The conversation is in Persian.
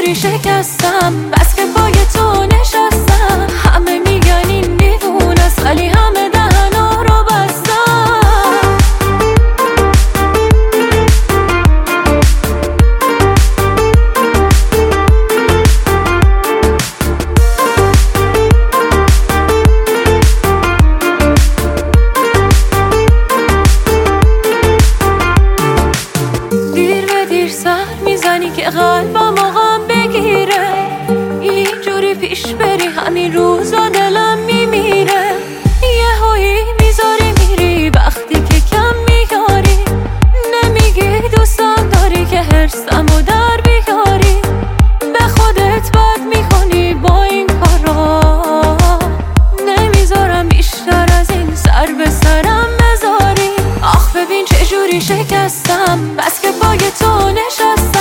چجوری شکستم، بس که پای تو نشستم. همه میگن این دیوونه است ولی همه دهنا رو بستم. دیر به دیر سر میزنی که قلبم غم بگیره. اینجوری پیش بری همین روزا دلم میمیره. یهویی میذاری میری وقتی که کم میاری. نمیگی دوستم داری که حرصمو در بیاری. به خودت بد میکنی با این کارا. نمیذارم بیشتر از این سر به سرم بذاری. آخ ببین چجوری شکستم، بس که پای تو نشستم.